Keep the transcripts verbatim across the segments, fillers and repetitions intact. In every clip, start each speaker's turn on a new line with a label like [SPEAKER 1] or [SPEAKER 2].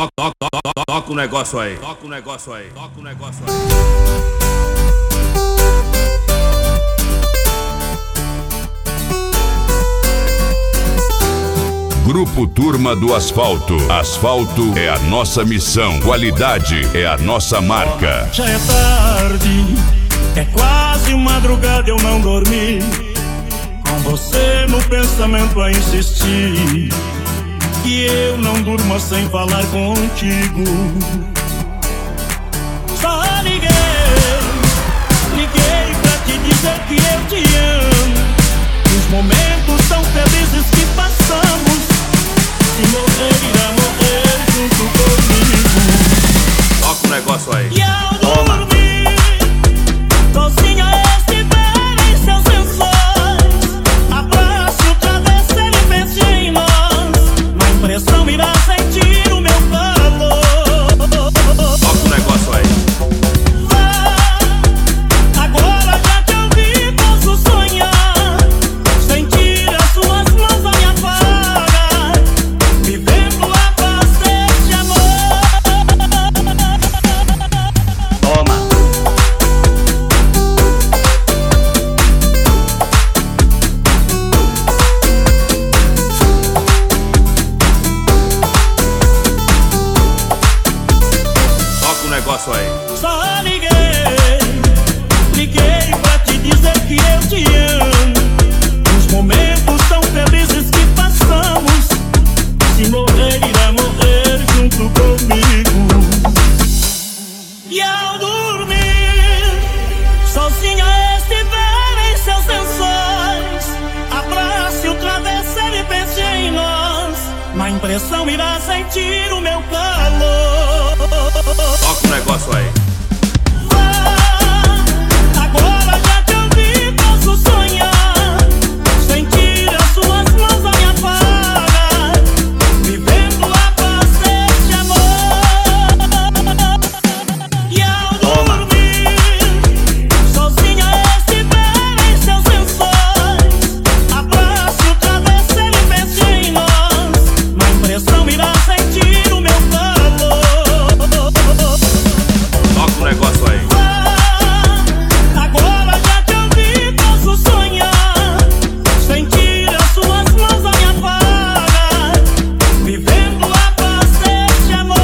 [SPEAKER 1] Toca, toca, toca, toca o negócio aí. Toca o negócio aí. Toca o negócio aí.
[SPEAKER 2] Grupo Turma do Asfalto. Asfalto é a nossa missão. Qualidade é a nossa marca.
[SPEAKER 3] Já é tarde, é quase madrugada, eu não dormi. Com você no pensamento a insistir, que eu não durma sem falar contigo. Só liguei, liguei pra te dizer que eu te amo. Os momentos tão felizes que passamos, se morrer irá morrer junto comigo.
[SPEAKER 1] Toca o negócio aí.
[SPEAKER 3] E ao dormir, sozinha estiver em seus lençóis, abrace o travesseiro e pense em nós. Na impressão irá sentir o meu calor.
[SPEAKER 1] Toca o negócio aí.
[SPEAKER 3] Vá, agora já te ouvi, posso sonhar, sentir as suas mãos a me afagar, vivendo a paz deste amor. Toma.
[SPEAKER 1] Toca o negócio aí.
[SPEAKER 3] Só liguei, liguei pra te dizer que eu te amo. Os momentos tão felizes que passamos, se morrer irá morrer junto comigo. E ao dormir, sozinha estiver em seus lençóis, abrace o travesseiro e pense em nós. Na impressão irá sentir o meu calor.
[SPEAKER 1] Toca o negócio aí.
[SPEAKER 3] Agora já te ouvi, posso sonhar, sentir as suas mãos a me afagar, vivendo a paz deste amor. E ao dormir, sozinha estiver em seus lençóis, abrace o travesseiro e pense em nós. Na impressão irá sentir o meu calor.
[SPEAKER 1] Toca o negócio aí.
[SPEAKER 3] Agora já te ouvi, posso sonhar, sentir as suas mãos a me afagar, vivendo a paz deste amor.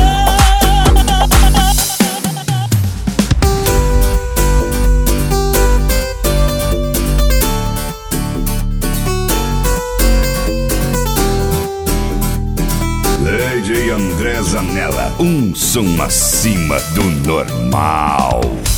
[SPEAKER 2] D J André Zanella, um som acima do normal.